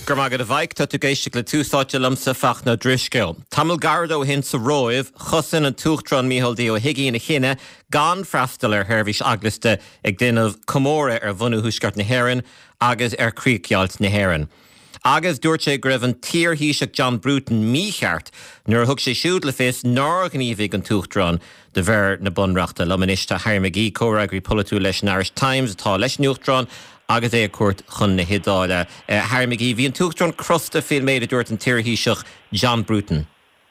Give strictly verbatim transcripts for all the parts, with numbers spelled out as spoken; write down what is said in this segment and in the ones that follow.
Gurmagad a bhaik tá tú géiste le túsáte lumsa fach na drisceil. Tamil Gardo hin sa roimh, chusan an túchtron míhaldí ó higaí na chinne, gan freastal ar hervis aglaiste ag duineh comóra ar bhunú huisgart na Héireann agus ar críoceáilt na Héireann. Agus dúirt sé gribh an tír híiseach John Bruton mícheart, nuair thug sé siúd le fés ná gníomhigh an túchtron de bheir na bunreachta lomanista Harry McGee córagri polatú leis an Irish Times atá leis nuachtrán agus é a cuairt chun na hidáile. Uh, Harry McGee, bhí an túchtron crusta fil méid a dúirt an tír híiseach John Bruton.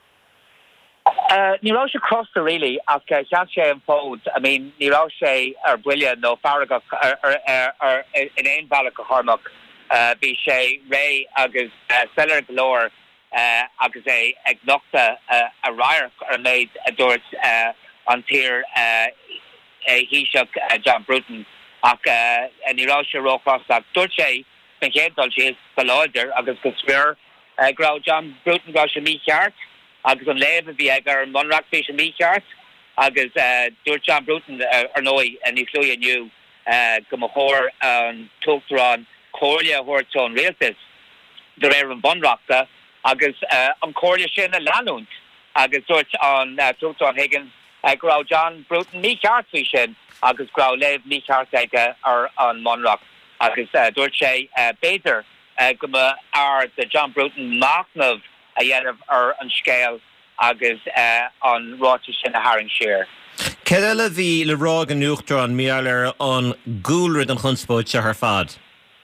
Uh, ní rá sé crusta really ach ceap sé an fód. I mean, ní rá sé ar buile nó faragach ar, ar, ar, ar in éon bhealach go harmach. Uh, bhí sé ré agus uh, seller galore uh, agus é ag nochta uh, a rair ar méid a dúirt uh, an tír uh, híiseach uh, John Bruton. Ach uh, ní rá sé róchásach dúirt sé ben chéadal sé baláidir agus go swear uh, grá John Bruton grá sé mícheart agus an léh bhí ag ar Monrach fé sé mícheart agus uh, dúirt John Bruton uh, ar nói a ní flúi aniu uh, go mo chóir an túchtarán cóirlia thuirtón réaltas de réir an bunreachta agus uh, an cóirlia sin a leanúnt agus dúirt an uh, túchtarán Higgins uh, grá John Bruton mícheart fí sin agus grá léh mícheart aige ar an Monrach agus uh, dúirt sé uh, béidir uh, go ar de John Bruton machnamh a dhéanamh ar an scéal agus uh, an ráte sin a haring séir. Ceile bhí le rág an nuachtrán míallar an gúlrid an chunspóid se ar fad?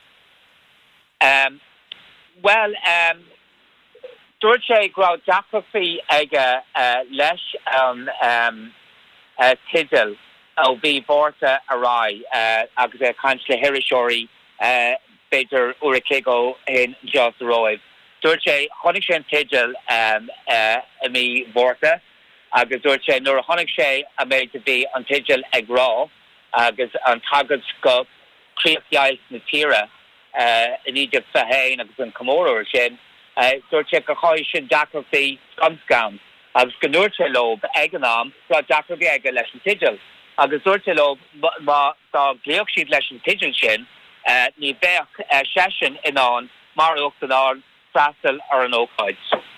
Um, well, um, dúirt sé grá dachaí aige uh, leis an um, uh, tidal ó bhí bórta a rá uh, agus é caint le hiiriseoirí uh, beidir uiricigó in Jos roimh. Dúirt sé chonig sé an tidal um, uh, a mí bórta agus dúirt sé nuair a chonig sé a méid a bhí an tidal ag rá agus an tagad go críochtheáil na tíre uh, in Egypt sa hain agus an comóra sin uh, dúirt sé go cháid sin dachaí scamscam agus go nuair sé lob ag an am go dachaí aige leis an tidal. agus dúirte lo má tá gléoch siad leis an tidal sin uh, ní bheith uh, sesin inán mar ochtan an freastal ar an ócáid.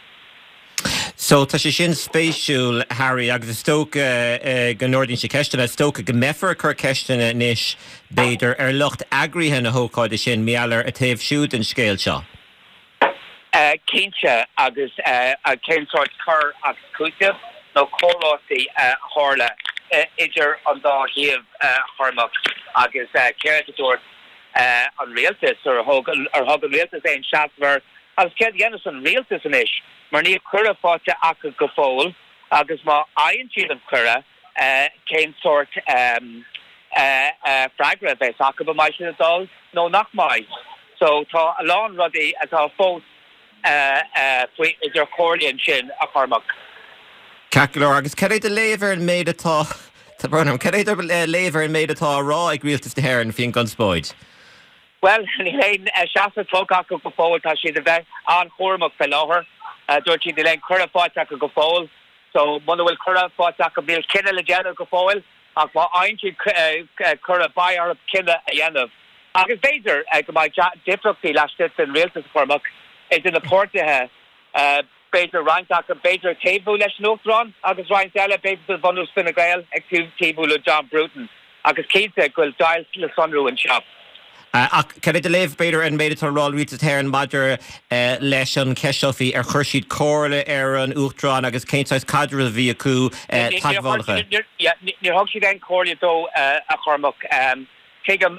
So tá sé sin spéisiúil Harry agus stoca uh, go nóirdín sé ceistena stoca go mefar chur ceistena níos béidir ar lucht agrithe na hócáide sin meallar a taobh siúd an scéal seo. Uh, Cínte agus uh, a céimsáid chur agus cúteamh nó chórátaí uh, hála Uh, idir an dá híamh uh, harmach agus uh, ceirtúir uh, an réaltas ar thug an réaltas é an seaamhar agus cead dhéanamh an réaltas in isis mar níl cura fáte acha go fóil agus má aonn siad an cura uh, cén sort um, uh, uh, freigra bheits acha ba maiid sin adul nó nach maiid. So tá a lán rudaí atá fós uh, uh, faoi idir chóirlíonn sin a harmach. Cacalor, agus cead é léibhar an méid atá tá brunam, cead é léibhar an méid atá rá ag rialtas na Héireann fion gunspóid? Well, ní léon seaasa tógach go fóil tá siad a bheith an chóramach fel láthair dúirt siad léon cura fáteach go fóil, so muna bhfuil cura fáteach go bhíal cinenne le déanamh go fóil ach má aonn siad cura báar cinenne a dhéanamh. Agus béidir go mbeidh difrachtaí leis an rialtas chóramach is in na pórtaithe Beidir reinach a beidir tébú leis an óchtrán agus reinint eile beidir bhunú spinna gael ag tú tébú le John Bruton agus cénta gofuil dail le sonrú an seap. Ach cead é léibh beidir an méid atá ráil rialtas Héireann maidir leis an ceisiofí ar chuir siad cóirla ar an uachtrán agus céintáis cadre bhí acu taghálacha. Níor thug siad an cóirla dó a chormach tuigim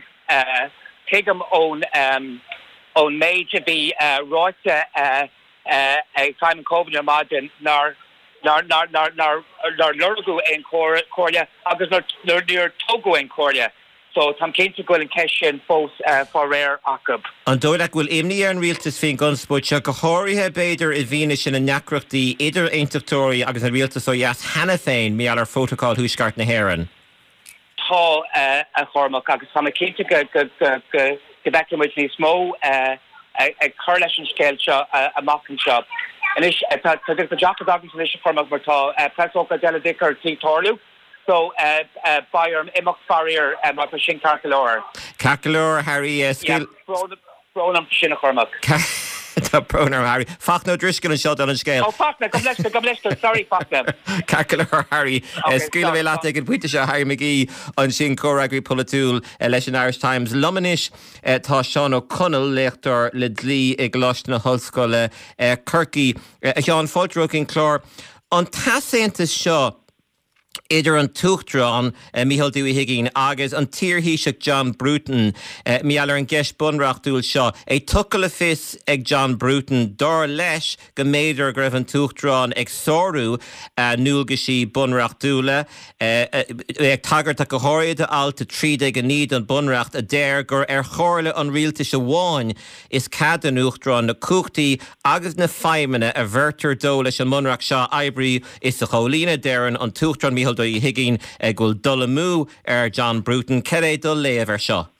tuigim ón ón méid a bhí ráite Uh, uh, Simon Coven ar maidin nar nar nar nar nar nar lurgu ein cóirlia agus nar nar níor tógu ein cóirlia. So tam cénta gofuil an ceisisin fós for réir acab. An dóideach bhfuil imní ar an rialtas fin gunspóid se go háirithe beidir i bhíine sin na neacreachtaí idir aontachtúirí agus an rialtas ó dheas hena féin meall ar fótaáil thuaisceart na Héireann. Tá a chormach agus tá cénta go go go go go bheicimiid níos mó ag chur leis an scéil seo amach an seo. And is tá go Jack Douglas is formach martá presócha deile dicar tí torlú. So uh, uh, Bayern imach farir mar sin Cacalor. Cacalor, Harry, uh, skill. Yeah, Bronam sin chormach. Tá Bronar Harry. Fach nó driscin an seo an scéil. Oh, Fachna, go bless go bless sorry, Fachna. Cacalar Harry. Scíla bhé leat ag an puinte se Harry McGee an sin córagraí polatúil leis an Irish Times. Lomanis tá Seán O'Connell leachtar le dlí ag gláist na hoscoile Kirky. Seán Fáilteach in chlár. An tasaontas seo idir an tuachtrán uh, Micheál Dúí Higgin agus an tíorhíiseach John Bruton uh, miallar an gceist bunreachtúil seo é tucail le fis ag John Bruton dár leis go méidir go raibh an tuachtrán ag sóú uh, núlgasí bunreachtúla uh, uh, ag tagart a go háirid alta tríd ag an níd an bunreacht a déir gur ar chóirle an rialtas a bháin is cad an uachtrán na cuachtaí agus na feimine a bhirtar dó leis an bunreacht seo Ibrí is a cholína déireann an tuachtrán Micheál Dúí Higgin ag bhfuil dul amú ar John Bruton. Cer é dul léamh ar seo?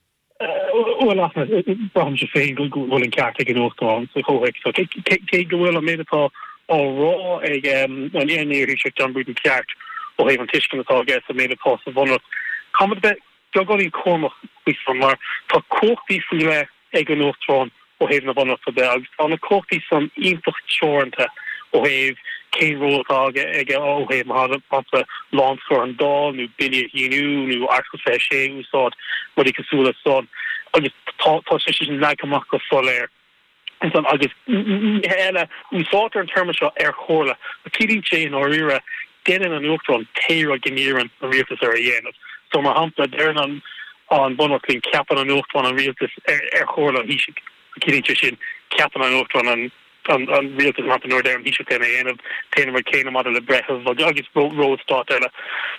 Well, after Bram se féin go bhfuil an ceart ag an uachtáin sa chóhaic. So cé go bhfuil a méadtá ó rá ag an éanaíocht John Bruton ceart ó héh an tuiscin atá gas a méadtá sa bhunach. Comad bheith beagán cormach bhís fan mar tá cóchtaí faoi le ag an uachtáin ó héh na bhunach fa beag. Tá na cóchtaí san ionfach teoranta ó héh Kane Roll ag ag ó héh má papa Lonscore an dá nu Billy Hinu nu Arco Feshe úsod mudi cosúla son agus tá sé sin leicamach go soléir. And son agus hele úsátar an term seo ar chóla a killing sé ó rira déan an uachtrán téire gníran an rialtas ar a dhéanamh. So mar hapla déan an an bunachlín ceapan an uachtrán an rialtas ar chóla hí killing sin ceapan an uachtrán an an an rialtas an hapla nóir hí ten a dhéanamh téanamh mar céine mod le brethah agus road start eile.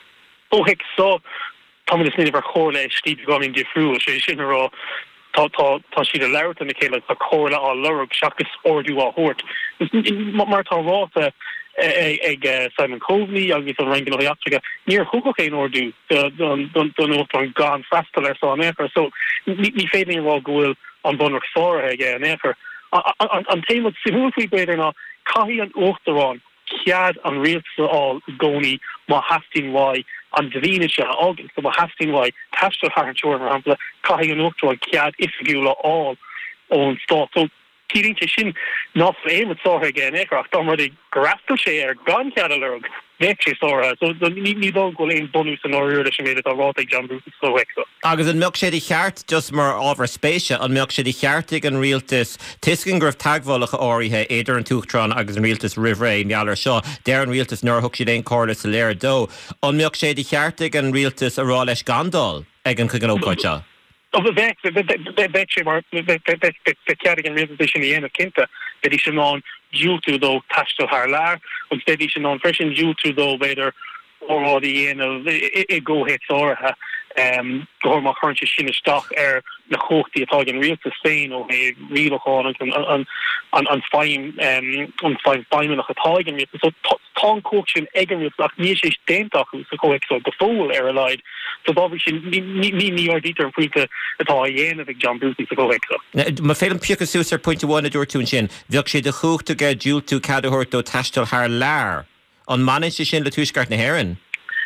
Ó heic so Thomas Smith ar chóla stíd ganin difriúil sé sin rá tá tá tá siad a leirt an chéile a chóla á lurug seachas orú á hort. Mar tá ráta ag Simon Coveney agus an rangin Africa níor thugach é orú don an gan freistal ar sa an éair, so ní féidir rá gohfuil an bunach sóra ag an éair. An téimad simúlfaí beidir ná caihí an uachtarrán cead an rialtas á gcónaí má hastín wai an dvíine se agus go má hastín wai tastal haar an teir mar hapla caihí an uachtarrán cead ifigúla á ón stát. So Kírinte sin ná éim sáthe gé éachach dá mar graftal sé ar gan cead a lerug ve sé sóra, so ní dó go léon bonús an áúir sem méad a ráta John Bruton so hexa. Agus an meach sé di cheart just mar ábhar spéise an meach sé di cheartig an rialtas tuiscin gribh tagmholacha áirithe éidir an tuachtrán agus an rialtas Rivré meallar seo déir an rialtas nuair thug siad éon cóla sa léir dó. An meach sé di cheartig an rialtas a rá leis Gandal ag an chugan ócáid seo. Of the vex, the the vex mar the the the carrying and reposition the end of Kinta, that is on due to though touched to her lar, and steady is on fresh and due to though whether or the end of it go hits or um go my current shin stock air the hook the Italian real to Spain or a real on and on on on fine um on fine fine of Italian so Tom coaching egg like niche dentach who's the co so the full air allied so obviously ni ni ni or dieter free to Italian of John Bruton to go so ma film pica suser point one a door to shin vioch she the hook to get due to cadahorto tastal har lar on manage shin le tuisgart na heron.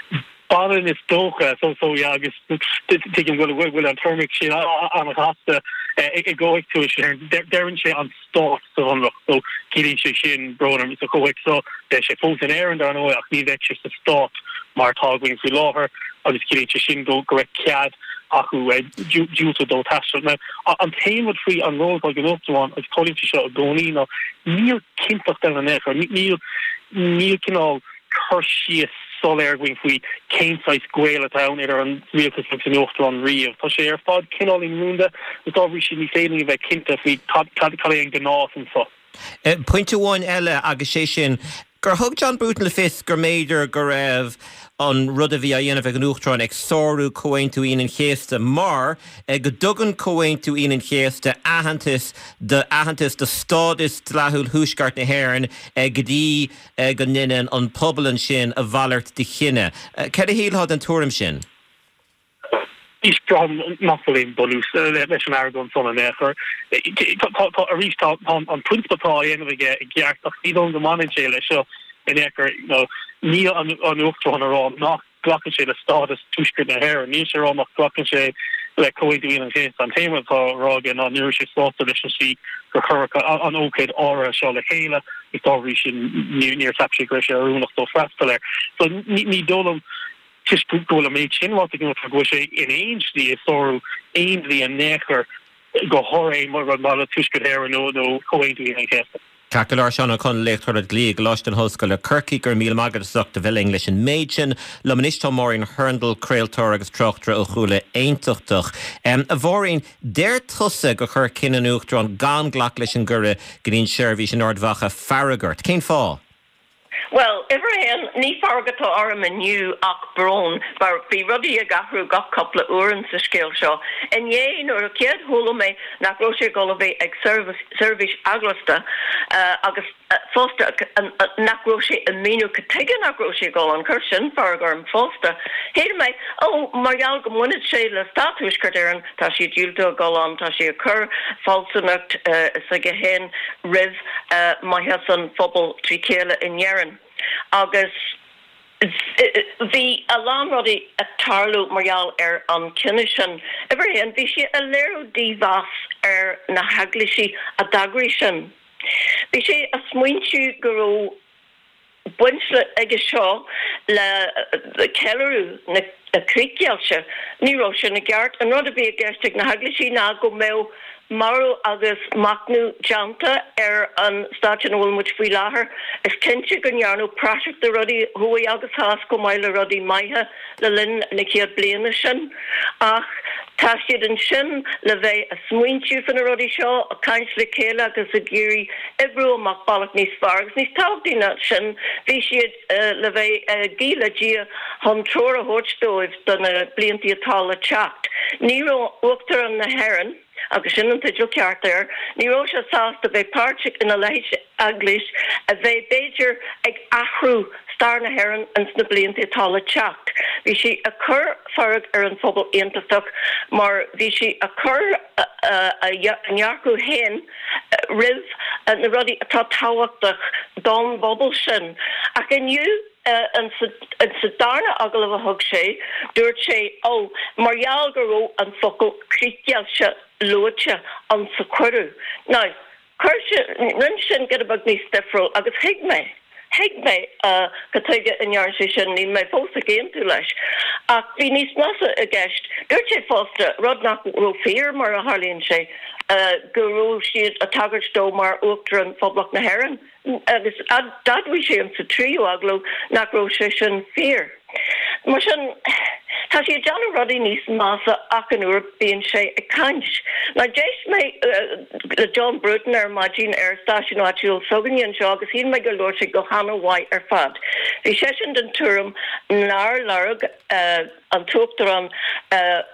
Balin is stocha, so so yeah, I guess taking will will an thermic shit on a hasta it go to share Darren she on start so on so killing she shin brother so go so there she phones an errand on I need extra to start mar talking we law her I just killing she shin go correct cad aku due to those tasks now on time with free on road like enough to one as calling to shot going no near kinta down an effort near near can all Hershey solar going fui came size gwale town it on real construction after on Rio. So she fod kin all in Runda it's obviously failing about kinta fi calling the north and so. Uh, point to one Ella Agashation gur hug John Bruton le fis gur méidir gur raibh an rud a bhí a dhéanamh ag an uachtarrán ag sóú comhain tú íon chéasta mar ag go dugan comhain tú íon chéasta ahantas de ahantas de stádis tlathúil thuisgart na hÉireann ag go dtí go ninen an pobl sin a bhallart de chinne. Cead a híolad an túram sin? Is from Mufflin Bolus, leis an Aragon son an éair. A rís an principal tá dhéanamh ag geart ach ní don go manager lei seo in éair ní an uachtarrán ará nach glachan sé le stádas tuisgart na hÉireann, ní sé rá nach glachan sé le coedwin an case an tema ragin an nu slot efficiency recur an okid or shall hele historian near tapshi runach do frastler so ni dolum just go me chin wat go go in age the so ein the an necker go hore mar mal tusked her no no coedwin an case. Cacalar seanna chun lechttar a glí goláist an hoscail le Kirky gur míl magad sucht a bhil English in méidsin le manistá mórin Herndal Creiltar agus trochtra ó chuúla éintochtach. Um, a bhórin déir tusa go chur cinan uachtar an gan glach leis an gurra grín seirbhís an ordhacha Farragart. Cén fá? Well, Ibrahim, ní fargata orm in new ach bron, bar be ruddy a gahru got couple of urans a scale shaw. And ye nor a kid holo me na grocery golove ag service service aglasta, uh, agus uh, foster uh, na grocery a menu katiga na grocery gol on Kirshen, Fargarm foster. Here me, oh, Marial Gamunit Shayla status carderan, Tashi Juldo Golan, Tashi occur, falsonuct, uh, Sagahen, Riv, uh, my husband, Fobble, Trikela in Yeren. Agus the alarm ruddy at Tarlo Marial er on Kinishan. Every and Vishi a lero divas er na haglishi a dagrishan. Vishi a smuinchu guru bunsle egishaw la the Kelleru na a creek yelsha ni roshan a gart and rather be a gerstig na haglishi na go mel Maro agus Macnu Janta er an station will much fi laher is tenchi ganyarno prashik the ruddy hui agus hasko mile ruddy maiha le lin nikiad blenishan ach tashid and shin leve a smuinchu fan a ruddy shaw a kainch le kela agus a giri ebro makbalak nis fargs nis taldi nat shin vishid leve a gila gia hontora hochdo if done a blinti atala chact Nero ukter on the heron agus sin an tiidil ceartar, ní ró se sásta bheith páirteach ina leis English a bheith Beiidir ag athrú star na heran an sna blianta atá le teacht. Bhí si a chur farag ar an phobal aontasteach, mar bhí si a chur an nearcú hen rih na rudí atá táhachtach don bobal sin. Ach inniu Uh, and Sadarna Agalava Hogshay, Durche, oh, Marial Garo and Foko, Krikyasha, Locha, and Sakuru. Now, Kersha, Rinshin get about me stefro, Agus Higme, Higme, uh, Kataga and Yarshishan in my post again to Lash. Ach, Vinis Nasa Agast, Durche Foster, Rodnak Rofir, Mara Harlin Shay, uh, Guru, she a Taggart Domar, Uktran, Foblok Naheran. Agus dad we sé an sa trio aglo nacro session fear. Marsin has she John Roddy níos massa acanúr being sé a kanch. Na Jace me uh, John Bruton er Majin er station actual Soganian jog as he me go lord go Hannah White er fad. The session den turum nar larg uh an topteran uh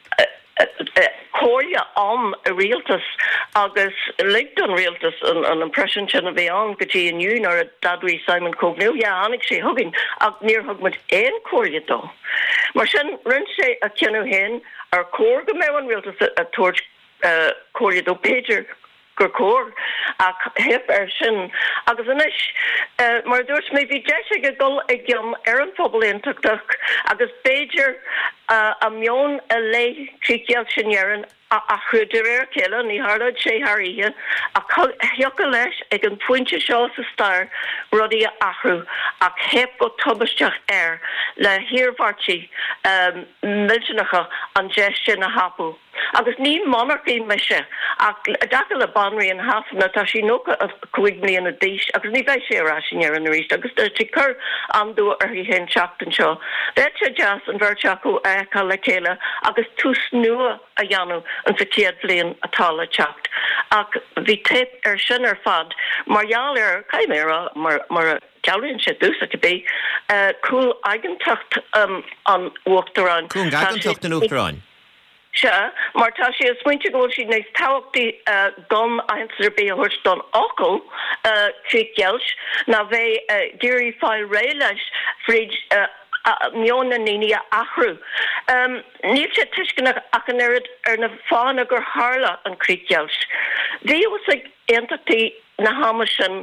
Coria on a realtus agus linked on realtus an, an impression channel beyond Gaji and you nor a dadwy Simon Cognew yeah anic she hugging up near hugment en Coria though Marshin rinse a kenu hen or core go mewan realtus a torch uh Coria do pager Gurkor a hip er sin agus anish uh, mar dúirt mé bhí deise go dul ag giom ar an phobal intachtach agus Beiidir uh, a mion a lei tríceal sin éireann a, a chuidir ar céile ní harlad sé harithe a heocha leis ag an pointe seo sa star rudí a athrú ach hep go tubasteach air le hiarmhartí um, milsenacha an deis sin a hapú. Agus ní monarchy me se ach dacha le banrí an hafna tá sí nócha a chuig blian a díis agus ní bheith sé rá sin ar an ríist agus de tí chur andú ar hí hen seachtain seo. Bheit sé jazz an bhirteachú echa le céile agus tús nua a dheanú an sa céad blian atá le teacht. Ach bhí tape ar sin ar fad margheall ar caiiméra mar mar Gallery sé dús a be uh, cool eigentucht um, an Uachtarán. Cool eigentucht an Uachtarán. Se mar tá sé smuinte go si neis táhachttaí uh, don ainsar bé a thuirt don ocail uh, trí geilch na bheith uh, géirí fáil ré leis fríd uh, uh, mionna níní a achrú. Um, Níl sé tuiscinach ach an airad ar na fána gur hála an crí geilch. Bhí was ag aontachtí na hama sin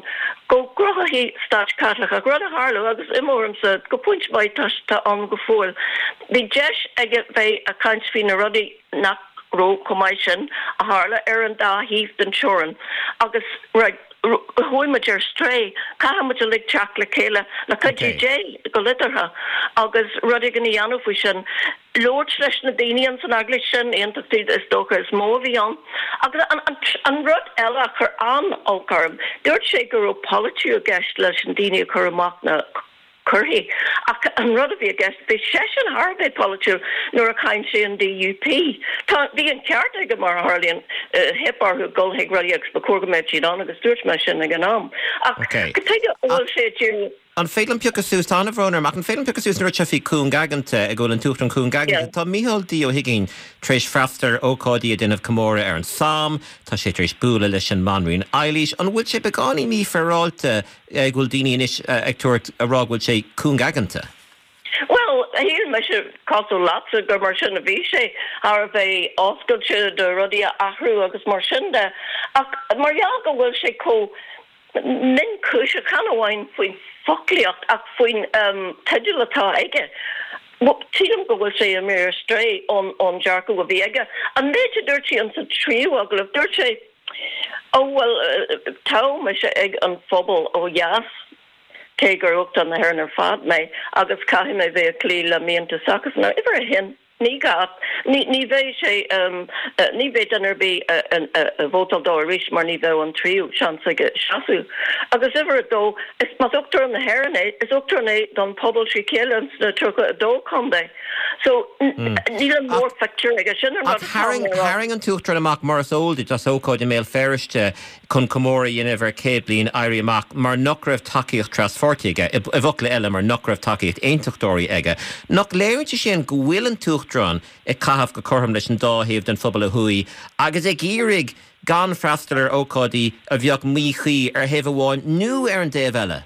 go grohi start Catholic a grad Harlow agus imorm sa go punt mai ta an go fol. Bhí jesh ag bheith a kaint fi na rudi nach ro commission a Harla ar an da heath den choran agus right hoimager stray kahamuja lig chak le kele na kaji jail go litterha agus rodigan yanu fushan Lord leis na Danians an aglishan entity is doka is movion agus an an rod ella chur an alkarm dirt shaker o polity guest leis an Dania churamak na Curry an rud of a guest the session Harvey political nor a kind she in the U P the in mar Harlian hip or who go hig radi exportmechi on a search mission again um okay An félan pigus sús tána bhrónar ach an félan pigus sús nuair tefií cún gaganta a ggóil an túcht an cún gaganta. Tá Mícheál Dío Higgin tréis freastar ócádaí a duineh comóra ar an Sam, tá sé tréis búla leis an manraín Eilís, an bhfuil sé beánaí mí fearáilta ag bhfuil daoine inis ag tuairt a rá bhfuil sé cún gaganta. Well, híl me se cosú lása gur mar sin a bhí sé ar bheith oscailte de rudí a ahrú agus mar sinnde ach marall go bhfuil sé có min cúis a canháin faoin focliacht ach faoin um, teidilatá aige. Tílam go bhfuil sé a mé stray on on jarco go bhí aige. An méidir dúirtí an sa tríú aglah dúirt sé ó well uh, tá me sé ag an phobal ó jas cé gur ucht an na hern ar fad mé agus caihí mé bheith clí le míonta sacas na ibar a hin. Ní gat ní ní bheith sé um, uh, ní bheith an ar bhí a bhótal dó a rís mar ní bheith an tríú sean aige seaú. Agus ibar dó is mas uchtar an na hairné is uchtar na don pobl sí céile na tucha a dó condé. So ní an mór factor aige sin ar Haring an túchtar amach mar óildi just ócáid i mé feariste chun comóra dhéanamh ar céad bliain éirí amach mar nach raibh takeíocht tras forti aige i bhocla eile mar nach raibh takeíocht aontóchtóirí aige. Nach léirte sin go bhfuil an túchtran i cathaf go chortham leis an dáhéamh den phobal a thuí agus ag írig gan freastalir ócádaí a bheoh míchaí ar heh amháin nó ar an déobh eile.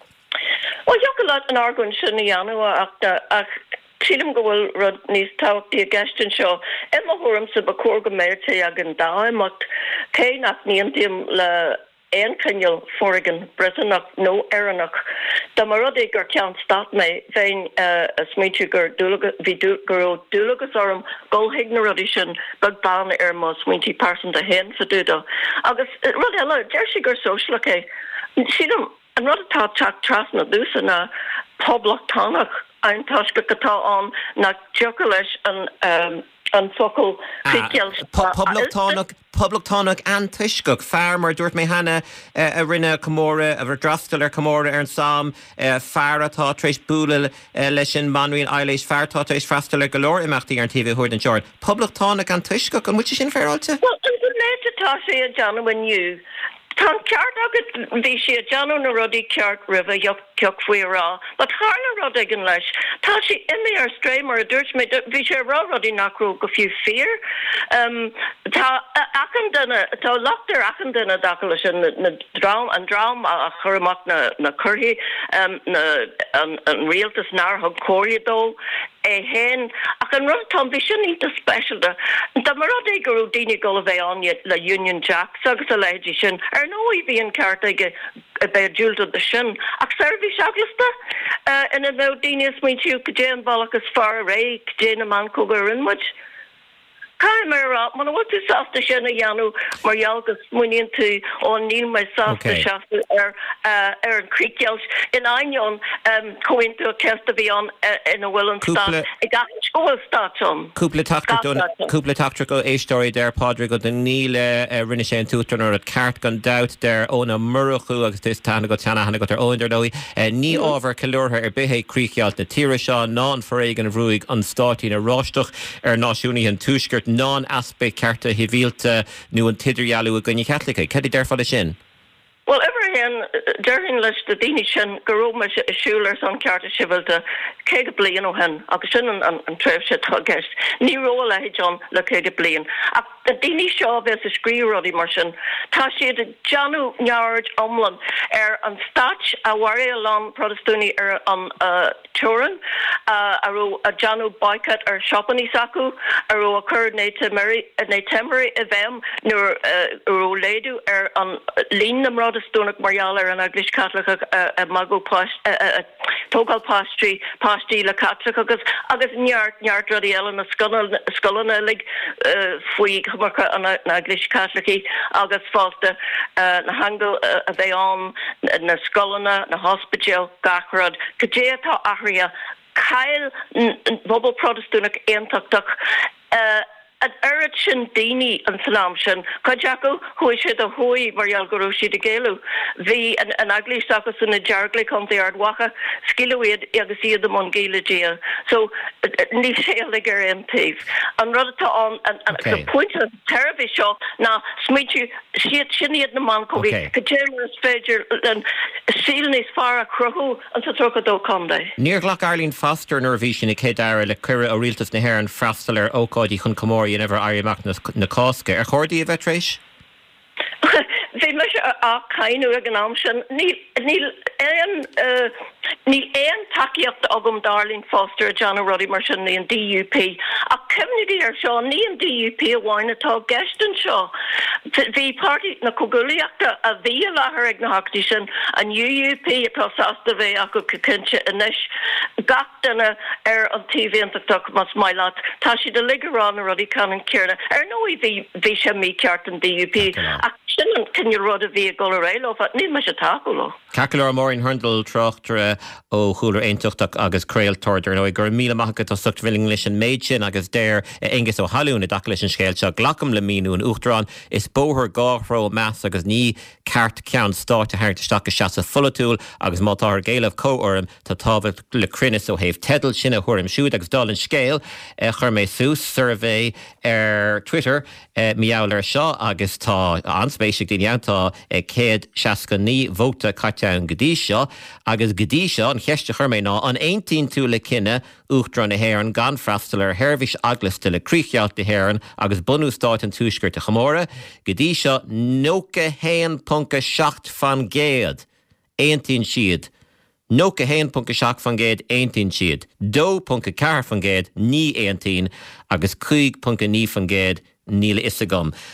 Well, jo go an argon sin i anú ach ach Tílim go bhfuil rud níos táhachtaí a gastain seo Emma thuairm sa bacór go méirte ag an dáimach cé nach níontíim le éon cinneal forrigan Britainach nó Éireannach. Tá mar rud é gur ceann stát mé féin a smaointe gur bhí gur dúlagus orm golthaigh na rudí sin bag bán ar má smaointí pásanta hen sa dúda. Agus rud eile deir sí gur socialach é. Sílam an rud atá teach tras na dúsa na poblachtánaach ein tasca atá an na teocha leis an um, an focail críceal Poblachtánaach Poblachtánaach an tuiscach fear mar dúirt mé hena a rinne comóra a bhar drastal ar comóra ar an Sam fear atá tréis búla leis sin manraín Eilís feartá tréis freastal ar golóir imeachtaí ar an T V chuir den teir. Poblachtánaach an tuiscach an muite sin fearáilte? Well, an go méid atá sé a Janna you. Tá ceart agad bhí sé a Janna na rudí ceart ribh joch ceoch faoi rá, but hána rud igen leis. Tá sí imi ar stray mar a dúirt mé bhí sé rá rudí nachrú go fiú fear. Um, tá achan duna tá lochtar achan duna dacha leis na drám an drám a churamach na na curthaí um, na an an rialtas nar thug cóiridó é hen ach an rud tá bhí sin íta specialta. Tá mar rud é gurú daoine go bheith an le Union Jack agus a leidí sin ar nó i bhí an ceart aige a bheith dúilta de sin ach serví seaglasta ina bheith daoine smaointiú go dé an ballachas far a ré dé na man cogur inmuid. Cai mar man bhfuil tú sásta sin a dheanú mar dhealgus muíonn tú ón níl mai sásta seasta ar ar an crícealt in aion chuinn tú testa bhí an ina bhfuil an stát i g scóil státon. Cúpla tactra go éistóirí déir pádra go den níle rinne sé an tútar ar a ceart gan dat déir óna murachú agus tus tána go teanna hena go ar óidir dóí ní ábhar ceútha ar bithé crícealt na tíire seo ná an foréigen bhrúig an státíí na ráisteach ar náisiúnaí an túisgurt non-aspect carta hivílte nu an tidirhealú a gunne Catholica. Cedi der fada sin? Well, ever hen during leis de daoine sin goróma siúlars an cearta sibilta cé go bliain ó hen agus sin an an treibh se tá gceist. Ní ró le John le cé go bliain. Ach de daoine seo bheits a scríomhrodí mar sin tá siad a Janú neard omlan ar an stát a bhair an protestúní ar an turan aró a Janú boycott ar shoppaní sacu aró a chur né temporary a bheim nuair aró léadú ar an lín na mrád Stónach Marialler an English Catholic a mago past togal pastry pastry le Catholic agus agus neart neart rodi ellen a scull scullna lig fui marka an English Catholic agus fosta na hangel a they on na scullna na hospital gachrod kajeta ahria Kyle Bobble Protestant Antach uh At Erichin Dini and Salamshin, Kajaku, who is the Hui, Marial Gurushi de Gelu, the an ugly Sakas in a jargly on the Ardwaka, Skilluid, Yagasi the Mongila Gia. So, Nisha Ligger M Ps. And rather to on and the point of terribly shot now, Smitchu, she had Shinny at the Monkovi, Kajamas Fager, and Sealing is far a crow, and to talk about Conde. Near Glock Arlene Foster, Norwegian, a Kedara, Le Cura, Ariltas Naher, and Frasteller, Okodi, Hunkamori. You never are Mac na Cosca. Are Hordy a vetresh? They measure a kind of organization. Neil Neil Neil Ian Takiak the Ogum Darling Foster, John Roddy Merchant, and D U P. A community or Shaw, Neil and D U P a wine at all guest and Shaw. The party na Koguliak a via la her ignohaction and U U P a process the way I could kincha and ish got in a air on T V and the talk mas my lot. Tashi the Ligaron Roddy Cannon Kierna. Er no V Visha me Kart and D U P. Action can you run a vehicle or rail of it? Need much a tackle. Cacular Morin Hundle Trochtra O Hooler Aintuchtach Agus Crail Torder no Gur Mila Mahakat or Suct Villinglish and Machin Agus Dare Engus O Halloon a Daklish and Scale Chuck Glockham Leminu and Uchtron is Boher Gawro Mass Agus Ni Cart Count Start to Hart Stock a Shassa Fullatool Agus Motar Gale of Co Urim Tatavik Lecrinis O Have Teddle Shina Hurim Shoot Agus Dolan Scale Herme Sus Survey Er Twitter Meowler Shaw Agus Ta Ansbasic Dinyanta Ked Shaska Ni Vota Katja and Gadisha Agus Gadisha and Heshta Hermena on eighteen to Le Kinna Uchtron a Heron Gan Frasteller Hervish Aglis to Le Creekyaut the Heron Agus Bunu Start and Tushker to Hamora Gadisha Noka Hain Punka Shacht van Gade eighteen Sheed Noka Hain Punka Shacht van Gade eighteen Sheed Do Punka Car van Gade Ni eighteen Agus Kuig Punka Ni van Gade Neil Isagum.